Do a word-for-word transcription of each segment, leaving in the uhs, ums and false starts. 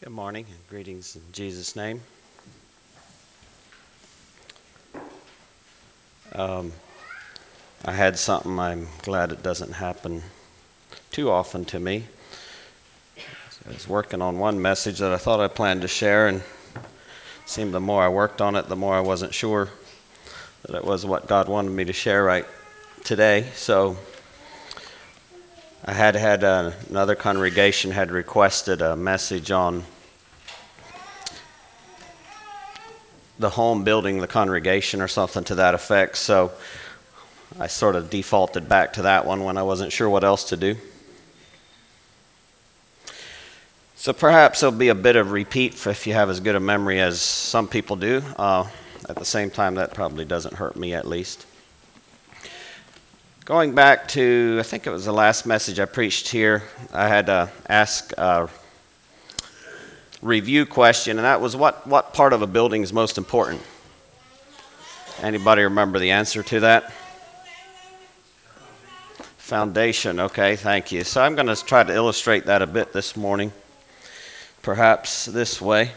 Good morning and greetings in Jesus' name. Um, I had something, I'm glad it doesn't happen too often to me. I was working on one message that I thought I planned to share, and it seemed the more I worked on it, the more I wasn't sure that it was what God wanted me to share right today. So I had had uh, another congregation had requested a message on the home building the congregation or something to that effect. So I sort of defaulted back to that one when I wasn't sure what else to do. So perhaps there'll be a bit of repeat if you have as good a memory as some people do. Uh, at the same time, that probably doesn't hurt me at least. Going back to, I think it was the last message I preached here, I had to ask a review question, and that was what, what part of a building is most important? Anybody remember the answer to that? Foundation. Okay, thank you. So I'm going to try to illustrate that a bit this morning, perhaps this way.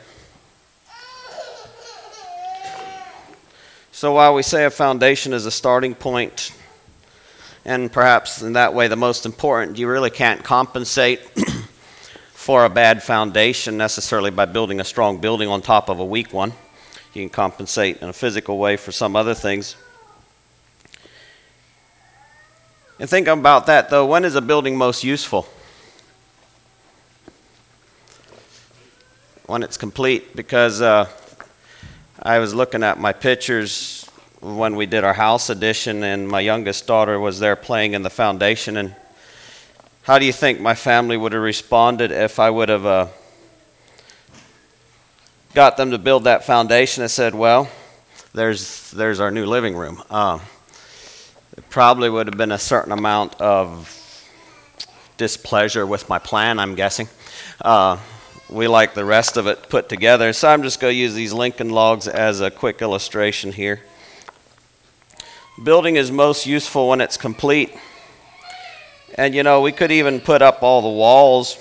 So while we say a foundation is a starting point, and perhaps in that way the most important, you really can't compensate for a bad foundation necessarily by building a strong building on top of a weak one. You can compensate in a physical way for some other things. And think about that though, when is a building most useful? When it's complete, because uh, I was looking at my pictures when we did our house addition, and my youngest daughter was there playing in the foundation. And how do you think my family would have responded if I would have uh, got them to build that foundation and said, well, there's there's our new living room? Uh, it probably would have been a certain amount of displeasure with my plan, I'm guessing. Uh, we like the rest of it put together, so I'm just going to use these Lincoln logs as a quick illustration here. Building is most useful when it's complete. And, you know, we could even put up all the walls.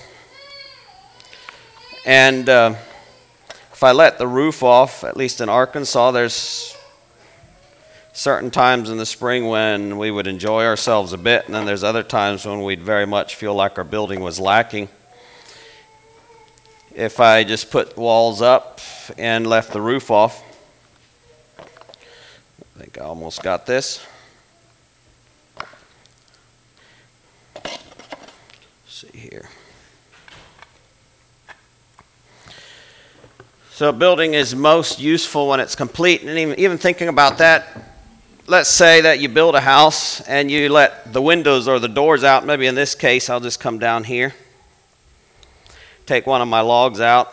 And uh, if I let the roof off, at least in Arkansas, there's certain times in the spring when we would enjoy ourselves a bit, and then there's other times when we'd very much feel like our building was lacking. If I just put walls up and left the roof off, I think I almost got this. See here. So a building is most useful when it's complete. And even, even thinking about that, let's say that you build a house and you let the windows or the doors out. Maybe in this case, I'll just come down here, take one of my logs out.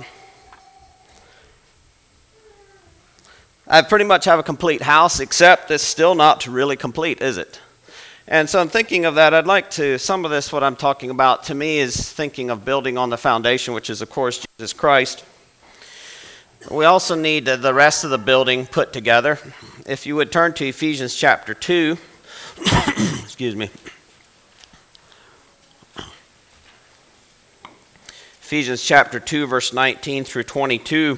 I pretty much have a complete house, except it's still not really complete, is it? And so I'm thinking of that. I'd like to, some of this, what I'm talking about to me is thinking of building on the foundation, which is, of course, Jesus Christ. We also need the rest of the building put together. If you would turn to Ephesians chapter two, excuse me. Ephesians chapter two, verse nineteen through twenty-two.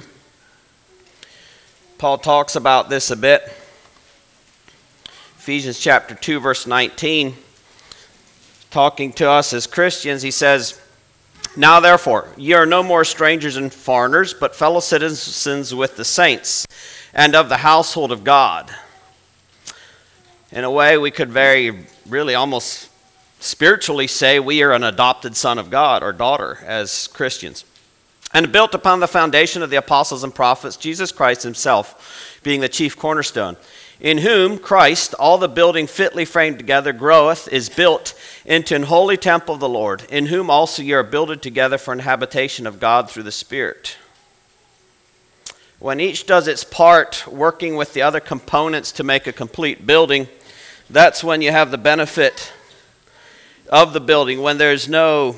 Paul talks about this a bit. Ephesians chapter two, verse nineteen, talking to us as Christians, he says, now therefore, ye are no more strangers and foreigners, but fellow citizens with the saints, and of the household of God. In a way, we could very, really almost spiritually say we are an adopted son of God or daughter as Christians. And built upon the foundation of the apostles and prophets, Jesus Christ himself being the chief cornerstone, in whom Christ, all the building fitly framed together, groweth, is built into an holy temple of the Lord, in whom also ye are builded together for an habitation of God through the Spirit. When each does its part, working with the other components to make a complete building, that's when you have the benefit of the building. When there's no,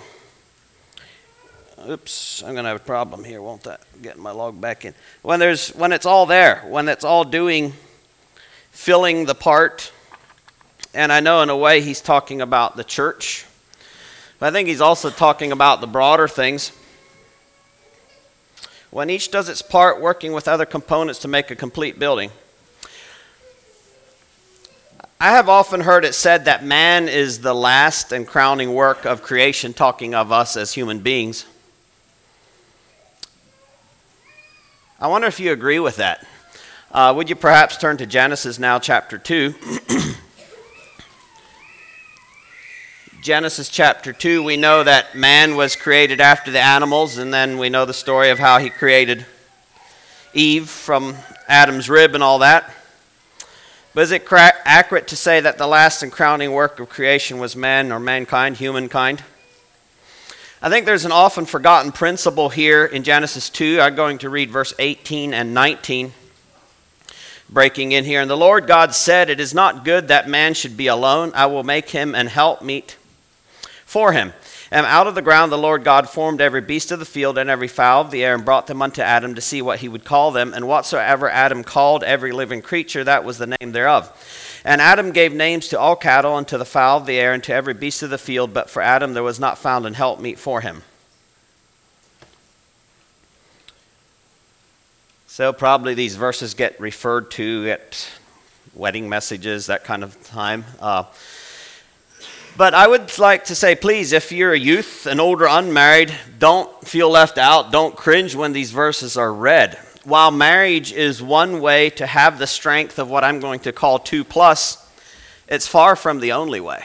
oops, I'm going to have a problem here, won't that? Getting my log back in. When there's, when it's all there, when it's all doing, filling the part. And I know in a way he's talking about the church, but I think he's also talking about the broader things. when each does its part, working with other components to make a complete building. I have often heard it said that man is the last and crowning work of creation, talking of us as human beings. I wonder if you agree with that. Uh, would you perhaps turn to Genesis now, chapter two? Genesis chapter two, we know that man was created after the animals, and then we know the story of how he created Eve from Adam's rib and all that. But is it cra- accurate to say that the last and crowning work of creation was man or mankind, humankind? I think there's an often forgotten principle here in Genesis two. I'm going to read verse eighteen and nineteen. Breaking in here. And the Lord God said, "It is not good that man should be alone. I will make him an helpmeet for him. And out of the ground the Lord God formed every beast of the field and every fowl of the air and brought them unto Adam to see what he would call them. And whatsoever Adam called every living creature, that was the name thereof. And Adam gave names to all cattle and to the fowl of the air and to every beast of the field. But for Adam there was not found an helpmeet for him." So probably these verses get referred to at wedding messages, that kind of time. Uh, but I would like to say, please, if you're a youth, an older, unmarried, don't feel left out. Don't cringe when these verses are read. While marriage is one way to have the strength of what I'm going to call two plus, it's far from the only way.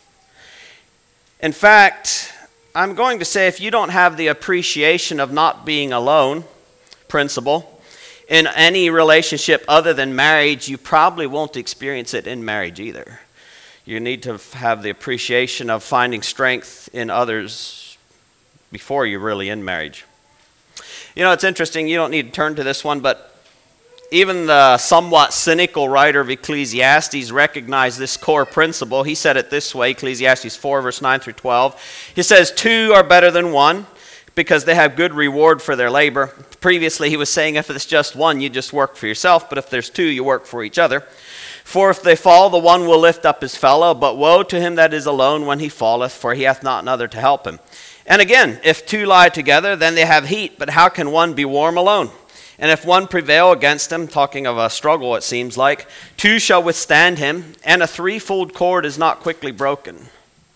In fact, I'm going to say if you don't have the appreciation of not being alone principle in any relationship other than marriage, you probably won't experience it in marriage either. You need to have the appreciation of finding strength in others before you're really in marriage. You know, it's interesting, you don't need to turn to this one, but even the somewhat cynical writer of Ecclesiastes recognized this core principle. He said it this way, Ecclesiastes four, verse nine through twelve. He says, "Two are better than one, because they have good reward for their labor." Previously, he was saying if it's just one, you just work for yourself, but if there's two, you work for each other. "For if they fall, the one will lift up his fellow, but woe to him that is alone when he falleth, for he hath not another to help him. And again, if two lie together, then they have heat, but how can one be warm alone? And if one prevail against him," talking of a struggle it seems like, "two shall withstand him, and a threefold cord is not quickly broken."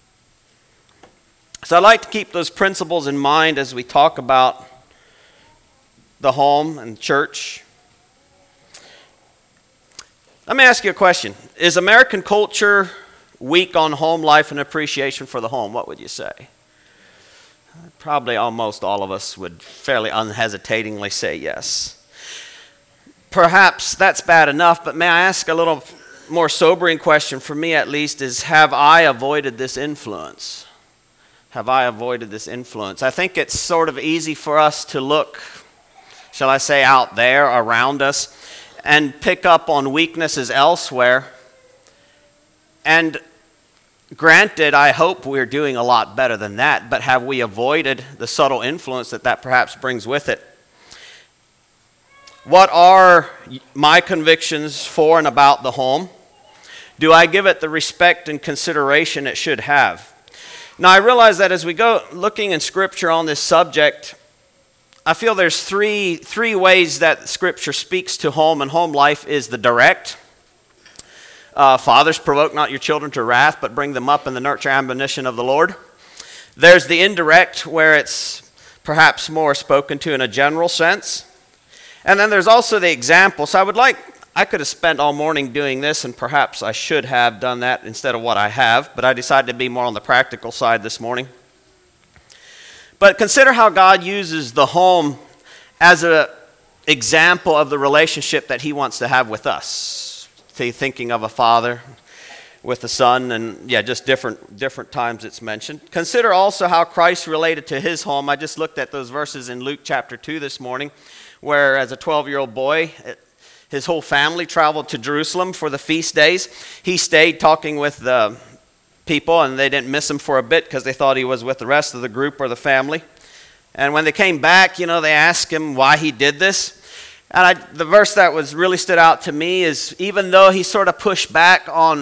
So I'd like to keep those principles in mind as we talk about the home and church. Let me ask you a question. Is American culture weak on home life and appreciation for the home? What would you say? Probably almost all of us would fairly unhesitatingly say yes. Perhaps that's bad enough, but may I ask a little more sobering question, for me at least, is have I avoided this influence? Have I avoided this influence? I think it's sort of easy for us to look, shall I say, out there around us and pick up on weaknesses elsewhere. And granted, I hope we're doing a lot better than that, but have we avoided the subtle influence that that perhaps brings with it? What are my convictions for and about the home? Do I give it the respect and consideration it should have? Now, I realize that as we go looking in Scripture on this subject, I feel there's three, three ways that Scripture speaks to home, and home life is the direct. Uh, Fathers, provoke not your children to wrath, but bring them up in the nurture and admonition of the Lord. There's the indirect, where it's perhaps more spoken to in a general sense. And then there's also the example. So I would like, I could have spent all morning doing this, and perhaps I should have done that instead of what I have, but I decided to be more on the practical side this morning. But consider how God uses the home as an example of the relationship that he wants to have with us. Thinking of a father with a son, and yeah, just different different times it's mentioned. Consider also how Christ related to his home. I just looked at those verses in Luke chapter two this morning, where as a twelve-year-old boy, his whole family traveled to Jerusalem for the feast days. He stayed talking with the people, and they didn't miss him for a bit because they thought he was with the rest of the group or the family. And when they came back, you know, they asked him why he did this. And I, the verse that was really stood out to me is, even though he sort of pushed back on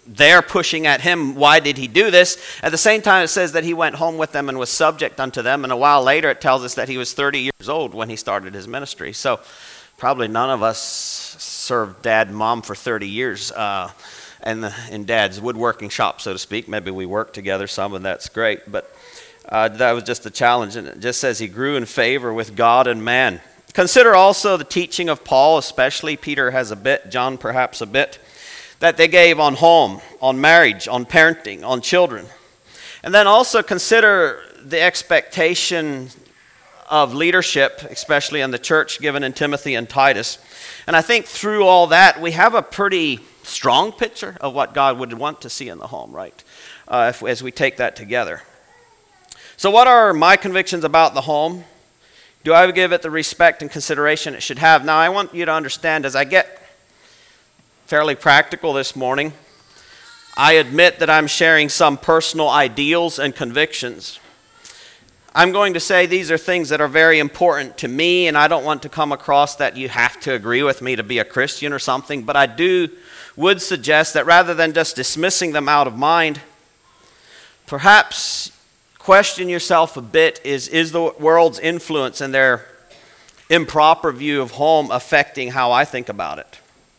they're pushing at him, why did he do this? At the same time, it says that he went home with them and was subject unto them. And a while later, it tells us that he was thirty years old when he started his ministry. So probably none of us served dad and mom for thirty years uh, in, the, in dad's woodworking shop, so to speak. Maybe we worked together some, and that's great. But uh, that was just a challenge. And it just says he grew in favor with God and man. Consider also the teaching of Paul, especially. Peter has a bit, John perhaps a bit, that they gave on home, on marriage, on parenting, on children. And then also consider the expectation of leadership, especially in the church, given in Timothy and Titus. And I think through all that, we have a pretty strong picture of what God would want to see in the home, right? Uh, if, as we take that together. So what are my convictions about the home? Do I give it the respect and consideration it should have? Now, I want you to understand, as I get fairly practical this morning, I admit that I'm sharing some personal ideals and convictions. I'm going to say these are things that are very important to me, and I don't want to come across that you have to agree with me to be a Christian or something, but I do would suggest that rather than just dismissing them out of mind, perhaps question yourself a bit, is, is the world's influence and their improper view of home affecting how I think about it?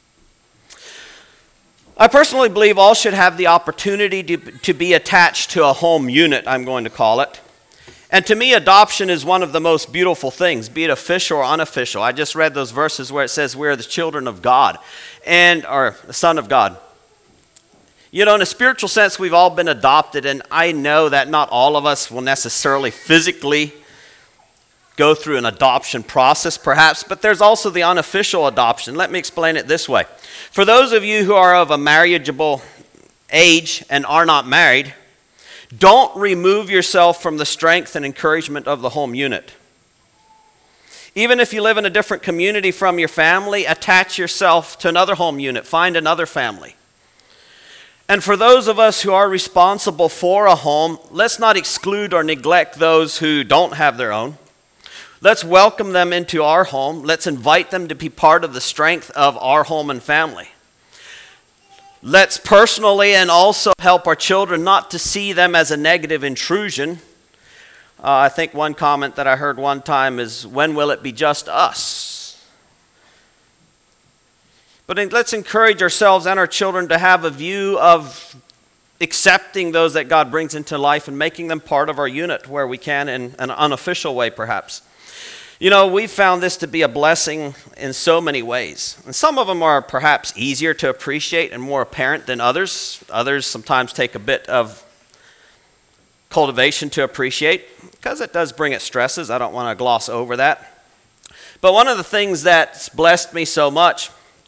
I personally believe all should have the opportunity to, to be attached to a home unit, I'm going to call it. And to me, adoption is one of the most beautiful things, be it official or unofficial. I just read those verses where it says we're the children of God, and or the Son of God. You know, in a spiritual sense, we've all been adopted, and I know that not all of us will necessarily physically go through an adoption process, perhaps, but there's also the unofficial adoption. Let me explain it this way. For those of you who are of a marriageable age and are not married, don't remove yourself from the strength and encouragement of the home unit. Even if you live in a different community from your family, attach yourself to another home unit. Find another family. And for those of us who are responsible for a home, let's not exclude or neglect those who don't have their own. Let's welcome them into our home. Let's invite them to be part of the strength of our home and family. Let's personally and also help our children not to see them as a negative intrusion. Uh, I think one comment that I heard one time is, when will it be just us? But let's encourage ourselves and our children to have a view of accepting those that God brings into life and making them part of our unit where we can, in an unofficial way perhaps. You know, we've found this to be a blessing in so many ways. And some of them are perhaps easier to appreciate and more apparent than others. Others sometimes take a bit of cultivation to appreciate, because it does bring its stresses. I don't want to gloss over that. But one of the things that's blessed me so much,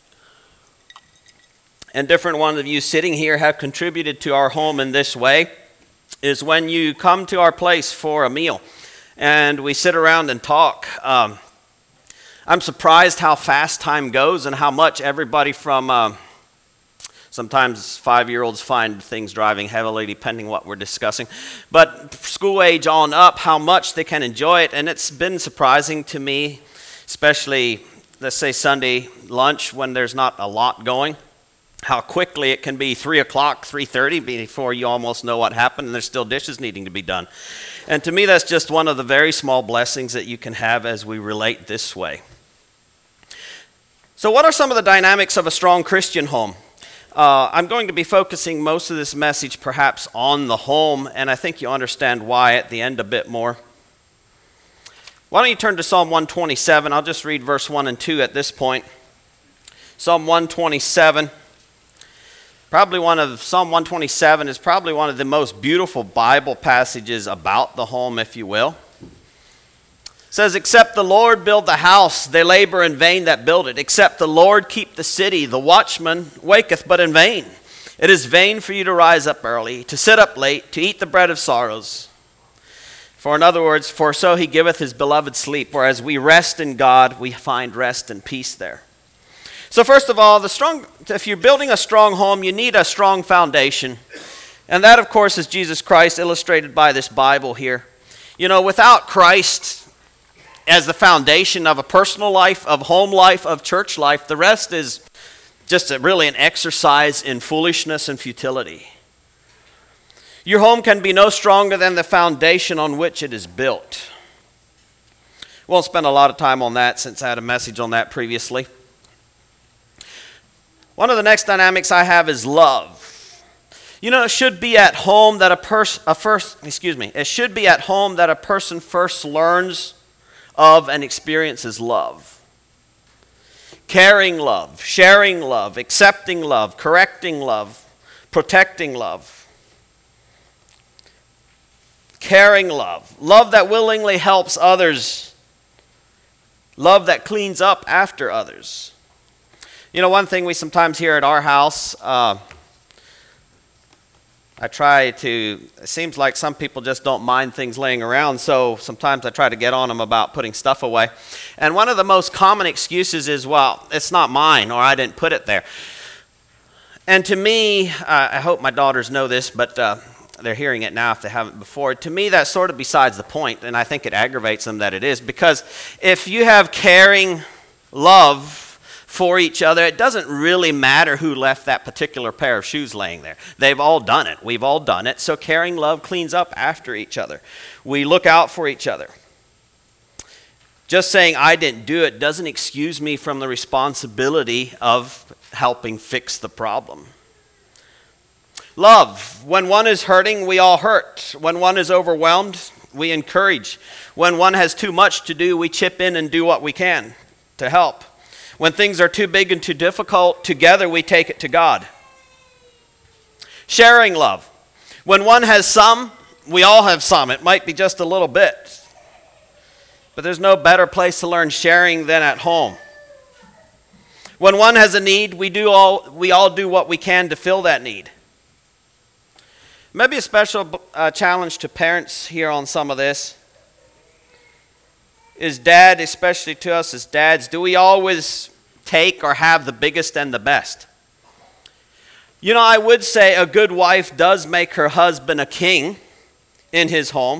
and different ones of you sitting here have contributed to our home in this way, is when you come to our place for a meal and we sit around and talk. Um, I'm surprised how fast time goes and how much everybody from, uh, sometimes five-year-olds find things driving heavily depending what we're discussing, but school age on up, how much they can enjoy it. And it's been surprising to me, especially, let's say Sunday lunch when there's not a lot going, how quickly it can be three o'clock, three thirty before you almost know what happened, and there's still dishes needing to be done. And to me, that's just one of the very small blessings that you can have as we relate this way. So what are some of the dynamics of a strong Christian home? Uh, I'm going to be focusing most of this message perhaps on the home, and I think you'll understand why at the end a bit more. Why don't you turn to Psalm one twenty-seven? I'll just read verse one and two at this point. Psalm one twenty-seven. Probably one of, Psalm one twenty-seven is probably one of the most beautiful Bible passages about the home, if you will. It says, except the Lord build the house, they labor in vain that build it. Except the Lord keep the city, the watchman waketh but in vain. It is vain for you to rise up early, to sit up late, to eat the bread of sorrows. For in other words, for so he giveth his beloved sleep, whereas we rest in God, we find rest and peace there. So first of all, the strong, if you're building a strong home, you need a strong foundation. And that, of course, is Jesus Christ, illustrated by this Bible here. You know, without Christ as the foundation of a personal life, of home life, of church life, the rest is just a, really an exercise in foolishness and futility. Your home can be no stronger than the foundation on which it is built. Won't spend a lot of time on that since I had a message on that previously. One of the next dynamics I have is love. You know, it should be at home that a person, a first, excuse me, it should be at home that a person first learns of and experiences love. Caring love, sharing love, accepting love, correcting love, protecting love. Caring love, love that willingly helps others, love that cleans up after others. You know, one thing we sometimes hear at our house, uh, I try to, it seems like some people just don't mind things laying around, so sometimes I try to get on them about putting stuff away. And one of the most common excuses is, well, it's not mine, or I didn't put it there. And to me, uh, I hope my daughters know this, but uh, they're hearing it now if they haven't before. To me, that's sort of besides the point, and I think it aggravates them that it is, because if you have caring love for each other, it doesn't really matter who left that particular pair of shoes laying there. They've all done it. We've all done it. So caring love cleans up after each other. We look out for each other. Just saying I didn't do it doesn't excuse me from the responsibility of helping fix the problem. Love. When one is hurting, we all hurt. When one is overwhelmed, we encourage. When one has too much to do, we chip in and do what we can to help. When things are too big and too difficult, together we take it to God. Sharing love. When one has some, we all have some. It might be just a little bit. But there's no better place to learn sharing than at home. When one has a need, we do all we all do what we can to fill that need. Maybe a special uh, challenge to parents here on some of this is dad, especially to us as dads, do we always take or have the biggest and the best? You know, I would say a good wife does make her husband a king in his home,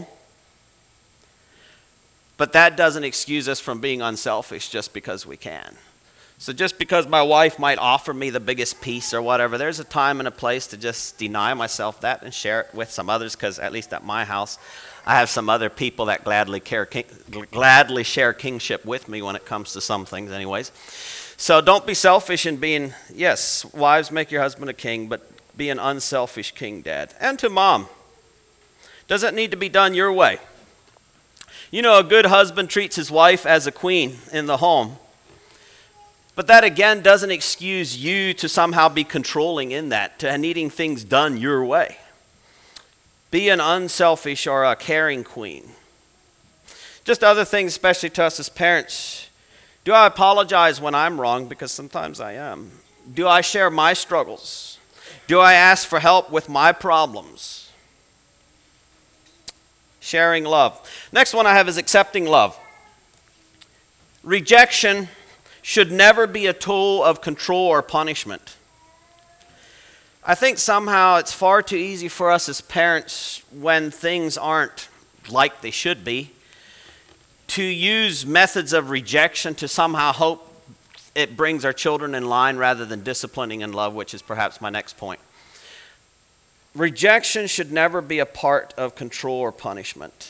but that doesn't excuse us from being unselfish just because we can. So just because my wife might offer me the biggest piece or whatever, there's a time and a place to just deny myself that and share it with some others, because at least at my house, I have some other people that gladly care, gladly share kingship with me when it comes to some things anyways. So don't be selfish in being, yes, wives, make your husband a king, but be an unselfish king, Dad. And to Mom, does it need to be done your way? You know, a good husband treats his wife as a queen in the home. But that again doesn't excuse you to somehow be controlling in that, to needing things done your way. Be an unselfish or a caring queen. Just other things, especially to us as parents. Do I apologize when I'm wrong? Because sometimes I am. Do I share my struggles? Do I ask for help with my problems? Sharing love. Next one I have is accepting love. Rejection should never be a tool of control or punishment. I think somehow it's far too easy for us as parents, when things aren't like they should be, to use methods of rejection to somehow hope it brings our children in line rather than disciplining in love, which is perhaps my next point. Rejection should never be a part of control or punishment.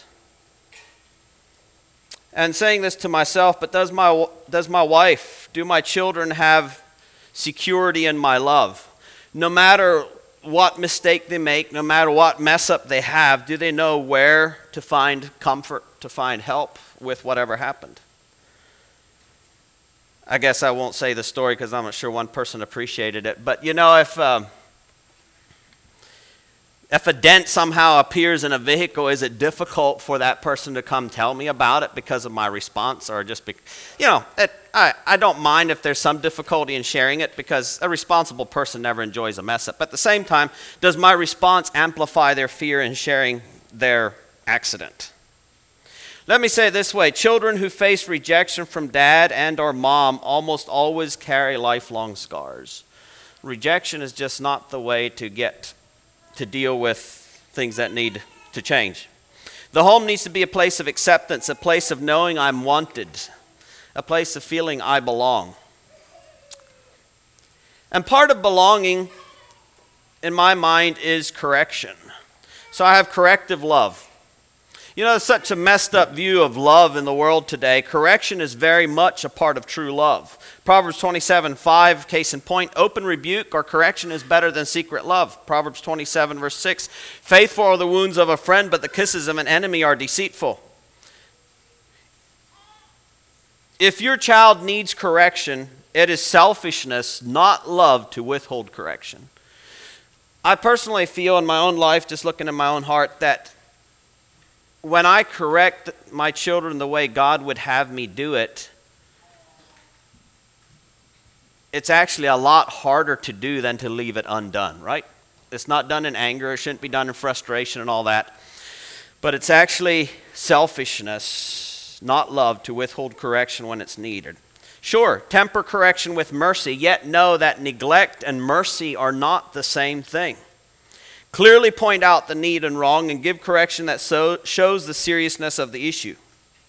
And saying this to myself, but does my does my wife, do my children have security in my love? No matter what mistake they make, no matter what mess up they have, do they know where to find comfort, to find help with whatever happened? I guess I won't say the story because I'm not sure one person appreciated it. But you know, if um, if a dent somehow appears in a vehicle, is it difficult for that person to come tell me about it because of my response, or just, be, you know, it, I, I don't mind if there's some difficulty in sharing it, because a responsible person never enjoys a mess up. But at the same time, does my response amplify their fear in sharing their accident? Let me say it this way. Children who face rejection from dad and or mom almost always carry lifelong scars. Rejection is just not the way to get to deal with things that need to change. The home needs to be a place of acceptance, a place of knowing I'm wanted, a place of feeling I belong. And part of belonging, in my mind, is correction. So I have corrective love. You know, there's such a messed up view of love in the world today. Correction is very much a part of true love. Proverbs twenty-seven five, case in point, open rebuke or correction is better than secret love. Proverbs twenty-seven verse six, faithful are the wounds of a friend, but the kisses of an enemy are deceitful. If your child needs correction, it is selfishness, not love, to withhold correction. I personally feel in my own life, just looking in my own heart, that when I correct my children the way God would have me do it, it's actually a lot harder to do than to leave it undone, right? It's not done in anger. It shouldn't be done in frustration and all that. But it's actually selfishness, not love, to withhold correction when it's needed. Sure, temper correction with mercy, yet know that neglect and mercy are not the same thing. Clearly point out the need and wrong and give correction that so shows the seriousness of the issue.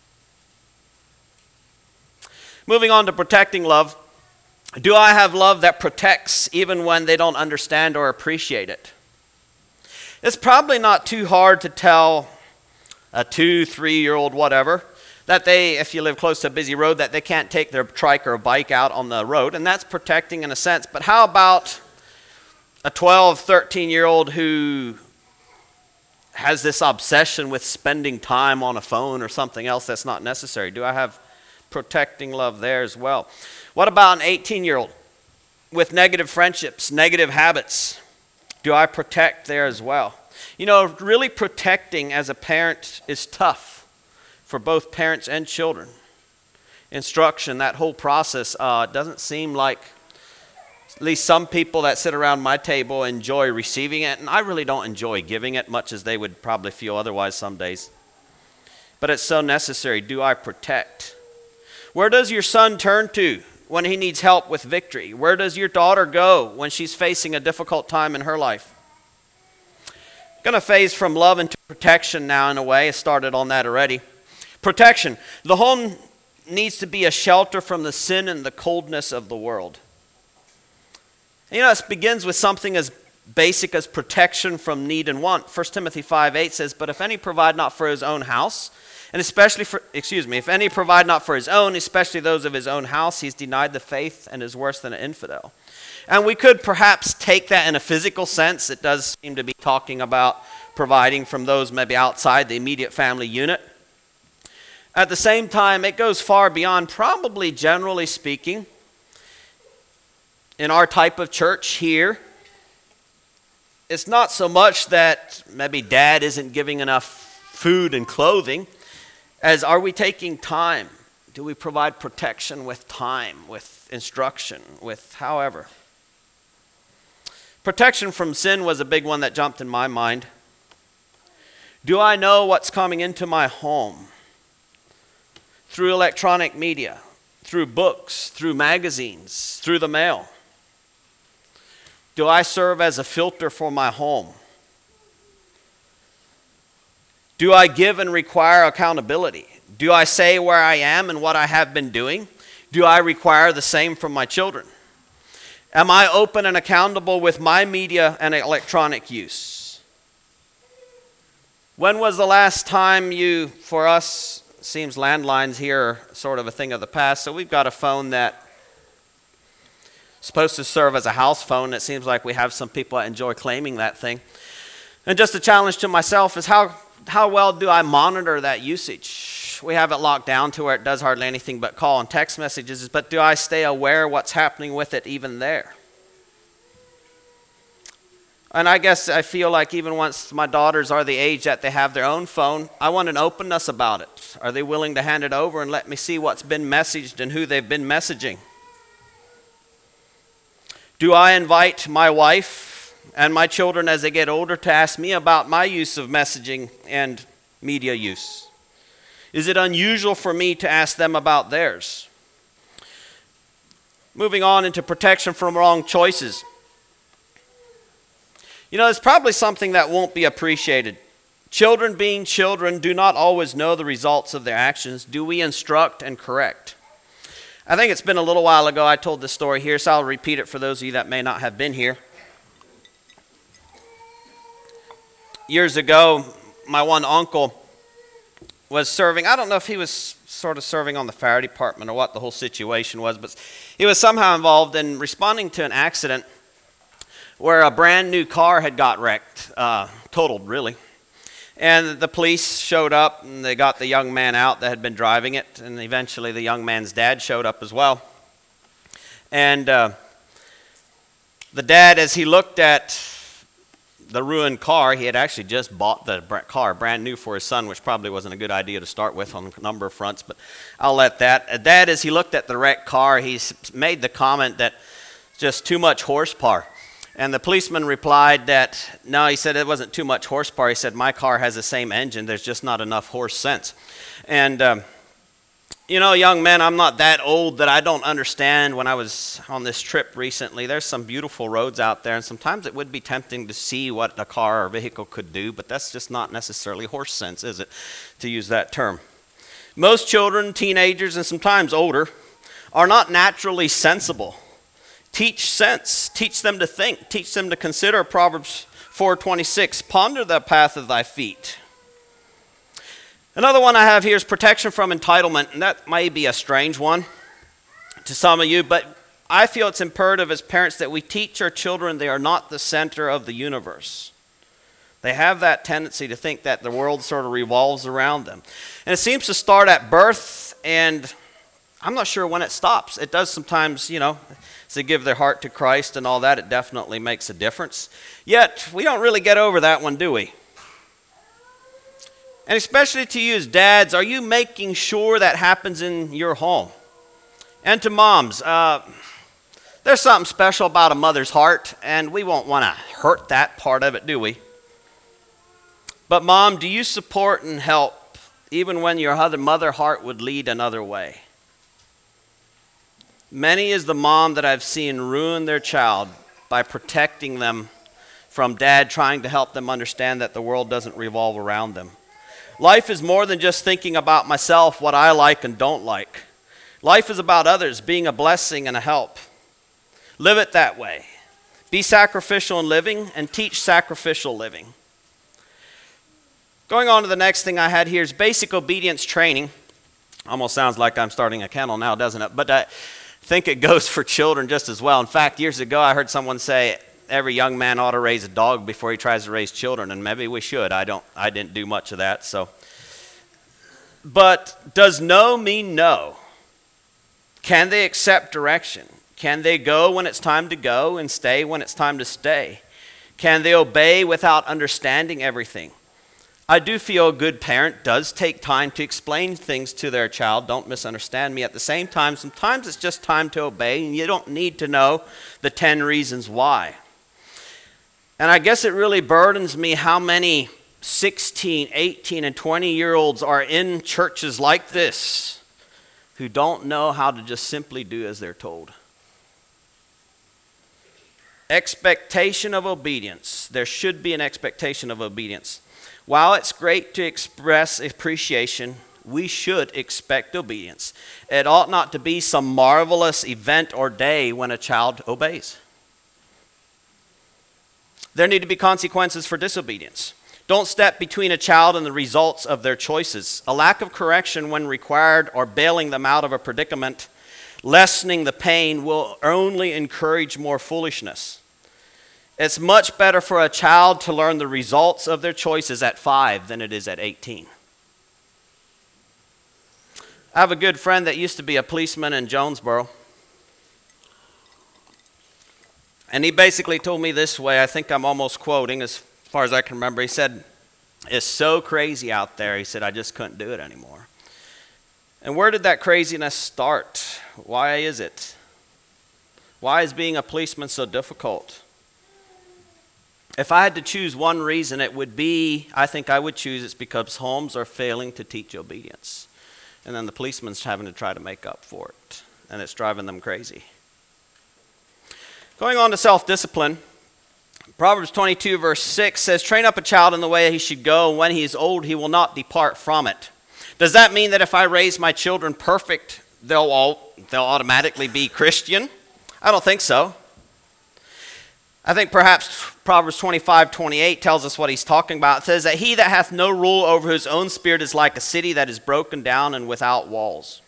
Moving on to protecting love. Do I have love that protects even when they don't understand or appreciate it? It's probably not too hard to tell a two, three-year-old whatever that they, if you live close to a busy road, that they can't take their trike or bike out on the road, and that's protecting in a sense. But how about a twelve, thirteen-year-old who has this obsession with spending time on a phone or something else that's not necessary? Do I have protecting love there as well? What about an eighteen-year-old with negative friendships, negative habits? Do I protect there as well? You know, really protecting as a parent is tough for both parents and children. Instruction, that whole process uh, doesn't seem like, at least some people that sit around my table enjoy receiving it, and I really don't enjoy giving it much as they would probably feel otherwise some days. But it's so necessary. Do I protect? Where does your son turn to when he needs help with victory? Where does your daughter go when she's facing a difficult time in her life? I'm going to phase from love into protection now in a way. I started on that already. Protection. The home needs to be a shelter from the sin and the coldness of the world. You know, it begins with something as basic as protection from need and want. First Timothy five eight says, but if any provide not for his own house, and especially for, excuse me, if any provide not for his own, especially those of his own house, he's denied the faith and is worse than an infidel. And we could perhaps take that in a physical sense. It does seem to be talking about providing from those maybe outside the immediate family unit. At the same time, it goes far beyond, probably generally speaking, in our type of church here, it's not so much that maybe dad isn't giving enough food and clothing, as are we taking time? Do we provide protection with time, with instruction, with however? Protection from sin was a big one that jumped in my mind. Do I know what's coming into my home? Through electronic media, through books, through magazines, through the mail. Do I serve as a filter for my home? Do I give and require accountability? Do I say where I am and what I have been doing? Do I require the same from my children? Am I open and accountable with my media and electronic use? When was the last time you, for us, seems landlines here are sort of a thing of the past, so we've got a phone that supposed to serve as a house phone. It seems like we have some people that enjoy claiming that thing. And just a challenge to myself is how, how well do I monitor that usage? We have it locked down to where it does hardly anything but call and text messages, but do I stay aware what's happening with it even there? And I guess I feel like even once my daughters are the age that they have their own phone, I want an openness about it. Are they willing to hand it over and let me see what's been messaged and who they've been messaging? Do I invite my wife and my children as they get older to ask me about my use of messaging and media use? Is it unusual for me to ask them about theirs? Moving on into protection from wrong choices. You know, it's probably something that won't be appreciated. Children being children do not always know the results of their actions. Do we instruct and correct? I think it's been a little while ago I told this story here, so I'll repeat it for those of you that may not have been here. Years ago, my one uncle was serving, I don't know if he was sort of serving on the fire department or what the whole situation was, but he was somehow involved in responding to an accident where a brand new car had got wrecked, uh, totaled really. And the police showed up and they got the young man out that had been driving it, and eventually the young man's dad showed up as well. And uh, the dad, as he looked at the ruined car, he had actually just bought the car brand new for his son, which probably wasn't a good idea to start with on a number of fronts, but I'll let that. Dad, as he looked at the wrecked car, he made the comment that just too much horsepower. And the policeman replied that, no, he said it wasn't too much horsepower. He said, my car has the same engine. There's just not enough horse sense. And, um, you know, young men, I'm not that old that I don't understand. When I was on this trip recently, there's some beautiful roads out there, and sometimes it would be tempting to see what a car or vehicle could do, but that's just not necessarily horse sense, is it, to use that term? Most children, teenagers, and sometimes older are not naturally sensible. Teach sense. Teach them to think. Teach them to consider. Proverbs four twenty-six, ponder the path of thy feet. Another one I have here is protection from entitlement, and that may be a strange one to some of you, but I feel it's imperative as parents that we teach our children they are not the center of the universe. They have that tendency to think that the world sort of revolves around them. And it seems to start at birth, and I'm not sure when it stops. It does sometimes, you know, as they give their heart to Christ and all that, it definitely makes a difference. Yet, we don't really get over that one, do we? And especially to you as dads, are you making sure that happens in your home? And to moms, uh, there's something special about a mother's heart, and we won't want to hurt that part of it, do we? But mom, do you support and help even when your other mother heart would lead another way? Many is the mom that I've seen ruin their child by protecting them from dad trying to help them understand that the world doesn't revolve around them. Life is more than just thinking about myself, what I like and don't like. Life is about others, being a blessing and a help. Live it that way. Be sacrificial in living and teach sacrificial living. Going on to the next thing I had here is basic obedience training. Almost sounds like I'm starting a kennel now, doesn't it? But I think it goes for children just as well. In fact, years ago I heard someone say every young man ought to raise a dog before he tries to raise children, and maybe we should. I don't. I didn't do much of that. So, but does no mean no? Can they accept direction? Can they go when it's time to go and stay when it's time to stay? Can they obey without understanding everything? I do feel a good parent does take time to explain things to their child. Don't misunderstand me. At the same time, sometimes it's just time to obey, and you don't need to know the ten reasons why. And I guess it really burdens me how many sixteen, eighteen, and twenty-year-olds are in churches like this who don't know how to just simply do as they're told. Expectation of obedience. There should be an expectation of obedience. While it's great to express appreciation, we should expect obedience. It ought not to be some marvelous event or day when a child obeys. There need to be consequences for disobedience. Don't step between a child and the results of their choices. A lack of correction when required or bailing them out of a predicament, lessening the pain, will only encourage more foolishness. It's much better for a child to learn the results of their choices at five than it is at eighteen. I have a good friend that used to be a policeman in Jonesboro. And he basically told me this way, I think I'm almost quoting as far as I can remember. He said, it's so crazy out there. He said, I just couldn't do it anymore. And where did that craziness start? Why is it? Why is being a policeman so difficult? If I had to choose one reason, it would be, I think I would choose it's because homes are failing to teach obedience. And then the policeman's having to try to make up for it. And it's driving them crazy. Going on to self-discipline, Proverbs twenty-two verse six says, train up a child in the way he should go, and when he is old he will not depart from it. Does that mean that if I raise my children perfect, they'll all they'll automatically be Christian? I don't think so. I think perhaps Proverbs twenty-five twenty-eight tells us what he's talking about. It says that he that hath no rule over his own spirit is like a city that is broken down and without walls.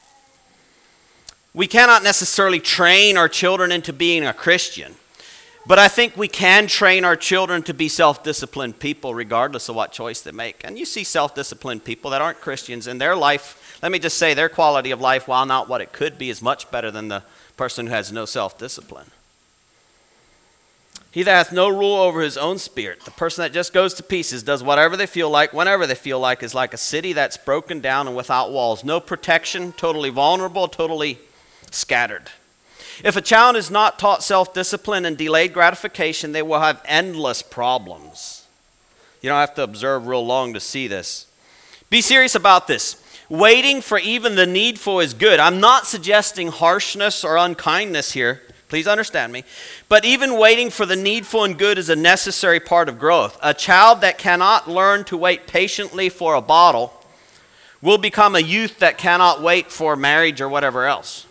We cannot necessarily train our children into being a Christian, but I think we can train our children to be self-disciplined people regardless of what choice they make. And you see self-disciplined people that aren't Christians, in their life, let me just say, their quality of life, while not what it could be, is much better than the person who has no self-discipline. He that hath no rule over his own spirit, the person that just goes to pieces, does whatever they feel like, whenever they feel like, is like a city that's broken down and without walls. No protection, totally vulnerable, totally scattered. If a child is not taught self-discipline and delayed gratification, they will have endless problems. You don't have to observe real long to see this. Be serious about this. Waiting for even the needful is good. I'm not suggesting harshness or unkindness here. Please understand me. But even waiting for the needful and good is a necessary part of growth. A child that cannot learn to wait patiently for a bottle will become a youth that cannot wait for marriage or whatever else.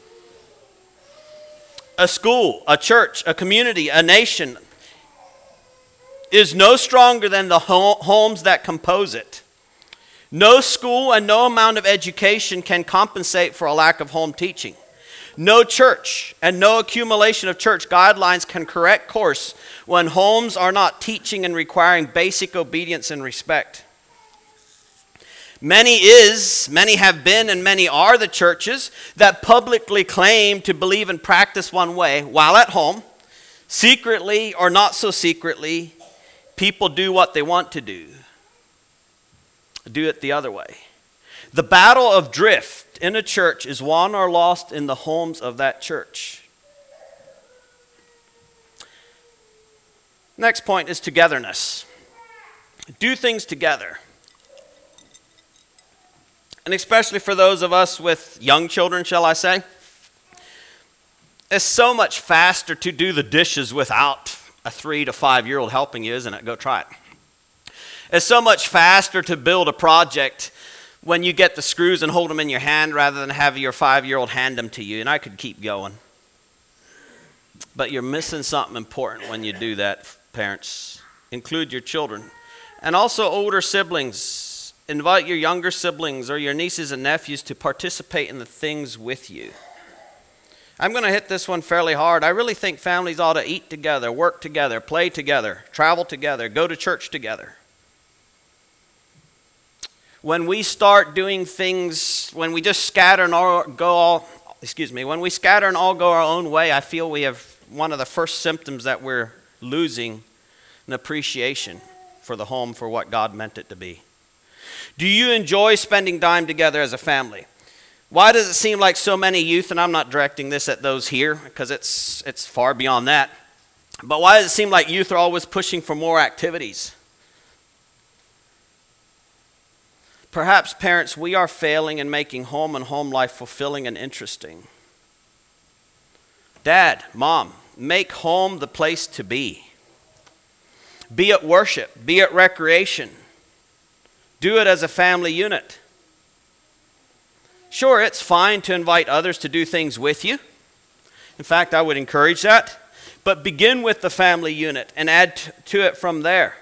A school, a church, a community, a nation is no stronger than the homes that compose it. No school and no amount of education can compensate for a lack of home teaching. No church and no accumulation of church guidelines can correct course when homes are not teaching and requiring basic obedience and respect. Many is, many have been, and many are the churches that publicly claim to believe and practice one way, while at home, secretly or not so secretly, people do what they want to do. Do it the other way. The battle of drift in a church is won or lost in the homes of that church. Next point is togetherness. Do things together. And especially for those of us with young children, shall I say, it's so much faster to do the dishes without a three to five year old helping you, isn't it? Go try it. It's so much faster to build a project when you get the screws and hold them in your hand rather than have your five-year-old hand them to you. And I could keep going. But you're missing something important when you do that, parents. Include your children. And also older siblings. Invite your younger siblings or your nieces and nephews to participate in the things with you. I'm going to hit this one fairly hard. I really think families ought to eat together, work together, play together, travel together, go to church together. When we start doing things, when we just scatter and all go all, excuse me, when we scatter and all go our own way, I feel we have one of the first symptoms that we're losing an appreciation for the home, for what God meant it to be. Do you enjoy spending time together as a family? Why does it seem like so many youth, and I'm not directing this at those here because it's it's far beyond that, but why does it seem like youth are always pushing for more activities? Perhaps, parents, we are failing in making home and home life fulfilling and interesting. Dad, mom, make home the place to be. Be it worship, be it recreation. Do it as a family unit. Sure, it's fine to invite others to do things with you. In fact, I would encourage that. But begin with the family unit and add t- to it from there.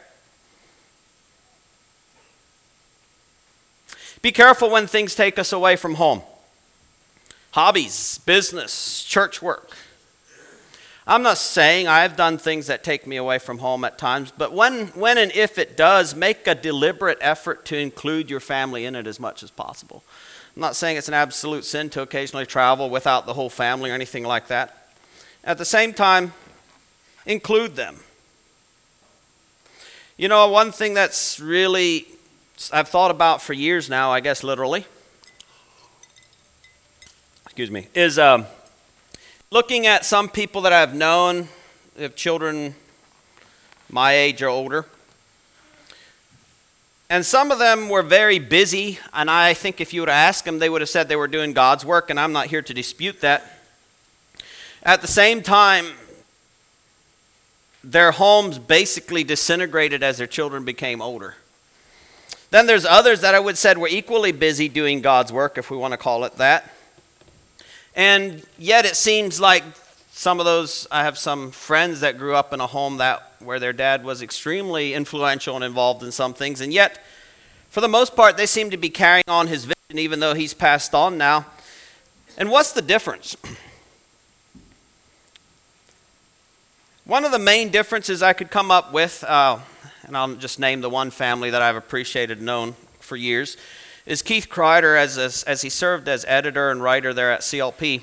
Be careful when things take us away from home. Hobbies, business, church work. I'm not saying I've done things that take me away from home at times, but when, when and if it does, make a deliberate effort to include your family in it as much as possible. I'm not saying it's an absolute sin to occasionally travel without the whole family or anything like that. At the same time, include them. You know, one thing that's really, I've thought about for years now, I guess literally, excuse me, is um, looking at some people that I've known, have children my age or older. And some of them were very busy, and I think if you would have asked them, they would have said they were doing God's work, and I'm not here to dispute that. At the same time, their homes basically disintegrated as their children became older. Then there's others that I would have said were equally busy doing God's work, if we want to call it that. And yet it seems like some of those, I have some friends that grew up in a home that where their dad was extremely influential and involved in some things, and yet for the most part they seem to be carrying on his vision even though he's passed on now. And what's the difference? One of the main differences I could come up with, uh, and I'll just name the one family that I've appreciated and known for years, is Keith Kreider as, as, as he served as editor and writer there at C L P.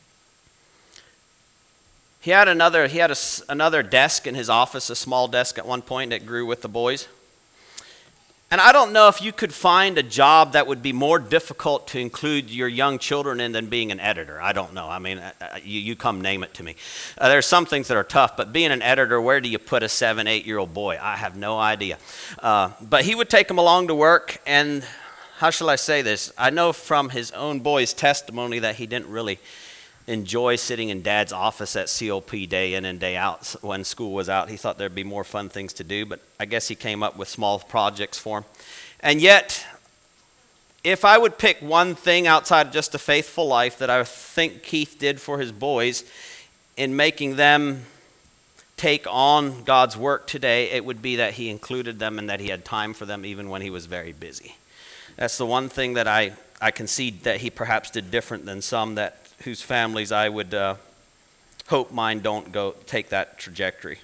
He had another he had a, another desk in his office, a small desk at one point that grew with the boys. And I don't know if you could find a job that would be more difficult to include your young children in than being an editor. I don't know. I mean, you, you come name it to me. Uh, there's some things that are tough, but being an editor, where do you put a seven, eight-year-old boy? I have no idea. Uh, but he would take them along to work, and how shall I say this? I know from his own boy's testimony that he didn't really enjoy sitting in Dad's office at C O P day in and day out when school was out. He thought there'd be more fun things to do, but I guess he came up with small projects for him. And yet, if I would pick one thing outside of just a faithful life that I think Keith did for his boys in making them take on God's work today, it would be that he included them and that he had time for them even when he was very busy. That's the one thing that I, I concede that he perhaps did different than some that whose families I would uh, hope mine don't go take that trajectory.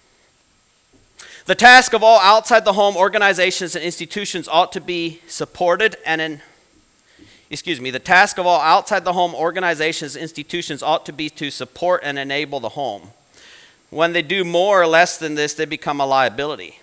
The task of all outside the home organizations and institutions ought to be supported and in, excuse me, the task of all outside the home organizations and institutions ought to be to support and enable the home. When they do more or less than this, they become a liability.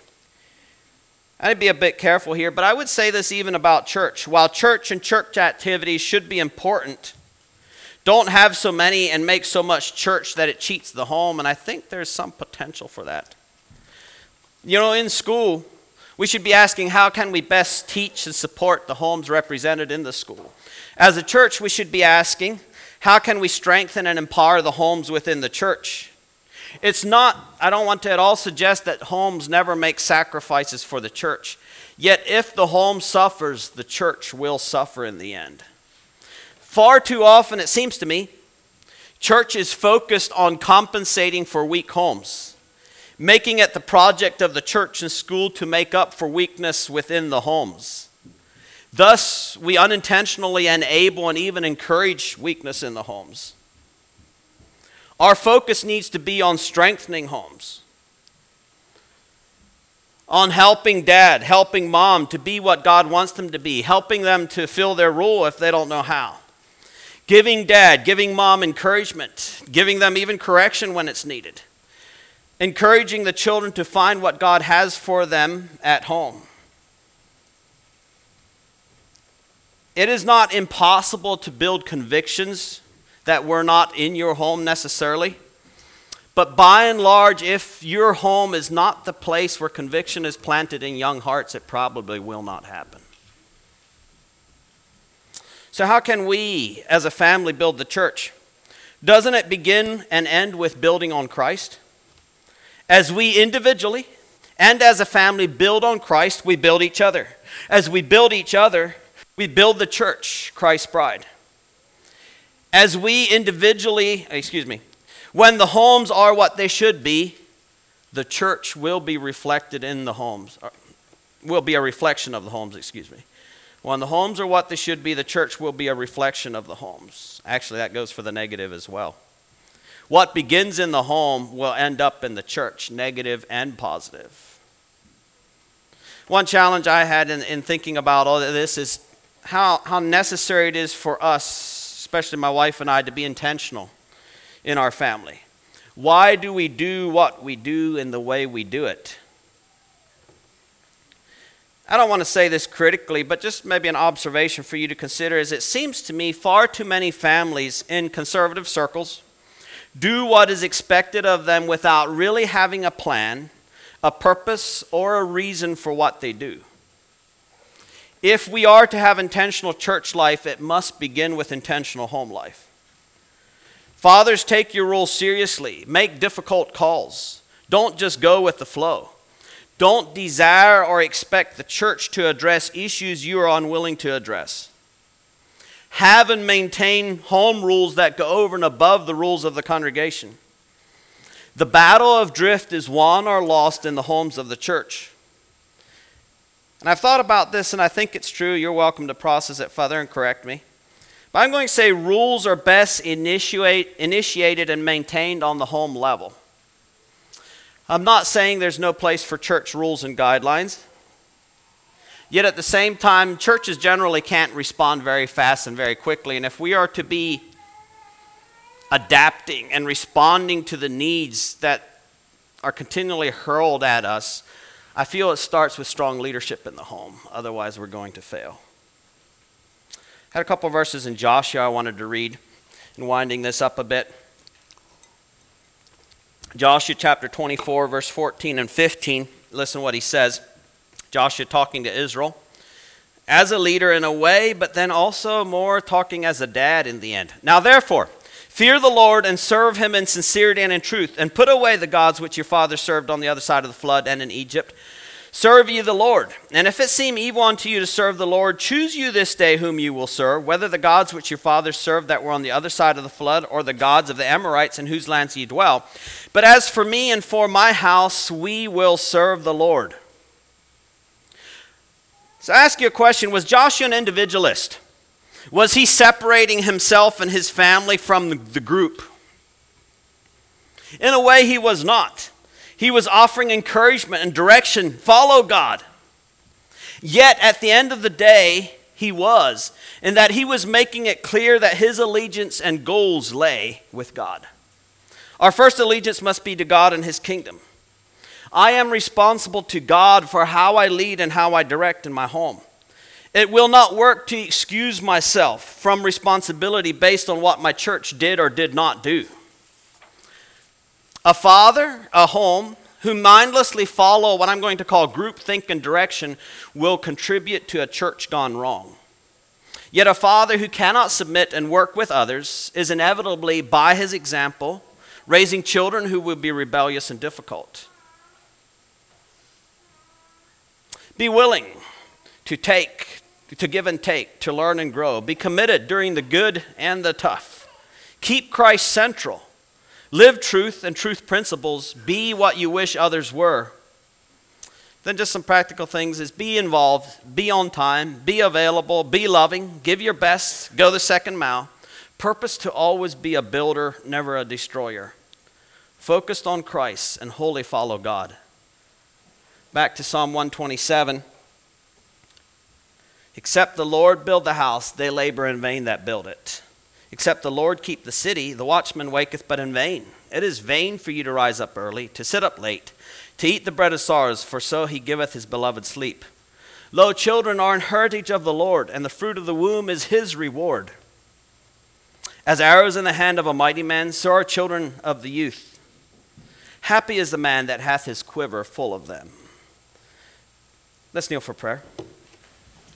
I'd be a bit careful here, but I would say this even about church. While church and church activities should be important, don't have so many and make so much church that it cheats the home, and I think there's some potential for that. You know, in school, we should be asking how can we best teach and support the homes represented in the school. As a church, we should be asking how can we strengthen and empower the homes within the church. It's not, I don't want to at all suggest that homes never make sacrifices for the church. Yet if the home suffers, the church will suffer in the end. Far too often, it seems to me, church is focused on compensating for weak homes, making it the project of the church and school to make up for weakness within the homes. Thus, we unintentionally enable and even encourage weakness in the homes. Our focus needs to be on strengthening homes, on helping dad, helping mom to be what God wants them to be, helping them to fill their role if they don't know how. Giving dad, giving mom encouragement, giving them even correction when it's needed. Encouraging the children to find what God has for them at home. It is not impossible to build convictions that were not in your home necessarily. But by and large, if your home is not the place where conviction is planted in young hearts, it probably will not happen. So how can we, as a family, build the church? Doesn't it begin and end with building on Christ? As we individually and as a family build on Christ, we build each other. As we build each other, we build the church, Christ's bride. As we individually, excuse me, when the homes are what they should be, the church will be reflected in the homes, will be a reflection of the homes, excuse me. When the homes are what they should be, the church will be a reflection of the homes. Actually, that goes for the negative as well. What begins in the home will end up in the church, negative and positive. One challenge I had in, in thinking about all of this is how, how necessary it is for us, especially my wife and I, to be intentional in our family. Why do we do what we do in the way we do it? I don't want to say this critically, but just maybe an observation for you to consider is it seems to me far too many families in conservative circles do what is expected of them without really having a plan, a purpose, or a reason for what they do. If we are to have intentional church life, it must begin with intentional home life. Fathers, take your role seriously. Make difficult calls. Don't just go with the flow. Don't desire or expect the church to address issues you are unwilling to address. have and maintain home rules that go over and above the rules of the congregation. The battle of drift is won or lost in the homes of the church. And I've thought about this, and I think it's true. You're welcome to process it further and correct me. But I'm going to say rules are best initiate, initiated and maintained on the home level. I'm not saying there's no place for church rules and guidelines. Yet at the same time, churches generally can't respond very fast and very quickly. And if we are to be adapting and responding to the needs that are continually hurled at us, I feel it starts with strong leadership in the home. Otherwise, we're going to fail. I had a couple of verses in Joshua I wanted to read and winding this up a bit. Joshua chapter twenty-four, verse fourteen and fifteen. Listen to what he says. Joshua talking to Israel as a leader in a way, but then also more talking as a dad in the end. Now therefore, fear the Lord and serve him in sincerity and in truth, and put away the gods which your fathers served on the other side of the flood and in Egypt. Serve ye the Lord. And if it seem evil unto you to serve the Lord, choose you this day whom you will serve, whether the gods which your fathers served that were on the other side of the flood, or the gods of the Amorites in whose lands ye dwell. But as for me and for my house, we will serve the Lord. So I ask you a question, was Joshua an individualist? Was he separating himself and his family from the group? In a way, he was not. He was offering encouragement and direction. Follow God. Yet, at the end of the day, he was. In that he was making it clear that his allegiance and goals lay with God. Our first allegiance must be to God and his kingdom. I am responsible to God for how I lead and how I direct in my home. It will not work to excuse myself from responsibility based on what my church did or did not do. A father, a home, who mindlessly follow what I'm going to call groupthink and direction will contribute to a church gone wrong. Yet a father who cannot submit and work with others is inevitably, by his example, raising children who will be rebellious and difficult. Be willing to take, to give and take, to learn and grow. Be committed during the good and the tough. Keep Christ central. Live truth and truth principles. Be what you wish others were. Then just some practical things is be involved, be on time, be available, be loving, give your best, go the second mile. Purpose to always be a builder, never a destroyer. Focused on Christ and wholly follow God. Back to Psalm one twenty-seven. Except the Lord build the house, they labor in vain that build it. Except the Lord keep the city, the watchman waketh but in vain. It is vain for you to rise up early, to sit up late, to eat the bread of sorrows, for so he giveth his beloved sleep. Lo, children are an heritage of the Lord, and the fruit of the womb is his reward. As arrows in the hand of a mighty man, so are children of the youth. Happy is the man that hath his quiver full of them. Let's kneel for prayer.